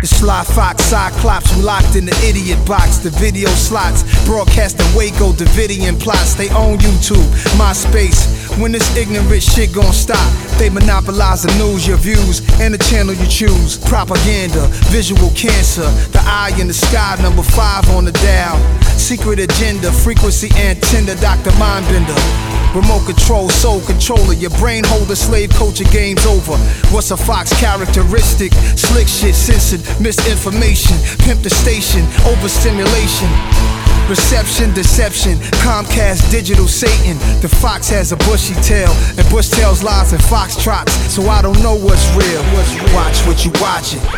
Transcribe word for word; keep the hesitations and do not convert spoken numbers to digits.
The sly fox cyclops, we locked in the idiot box. The video slots, broadcasting Waco, Davidian plots. They own YouTube, MySpace. When this ignorant shit gon' stop? They monopolize the news, your views, and the channel you choose. Propaganda, visual cancer, the eye in the sky, number five on the dial. Secret agenda, frequency antenna, Doctor Mindbender. Remote control, soul controller, your brain holder, slave culture, game's over. What's a fox characteristic? Slick shit, censored, misinformation, pimp the station, overstimulation. Reception, deception, Comcast, digital Satan. The fox has a bushy tail, and bush tails lies in fox trots. So I don't know what's real. Watch what you watching.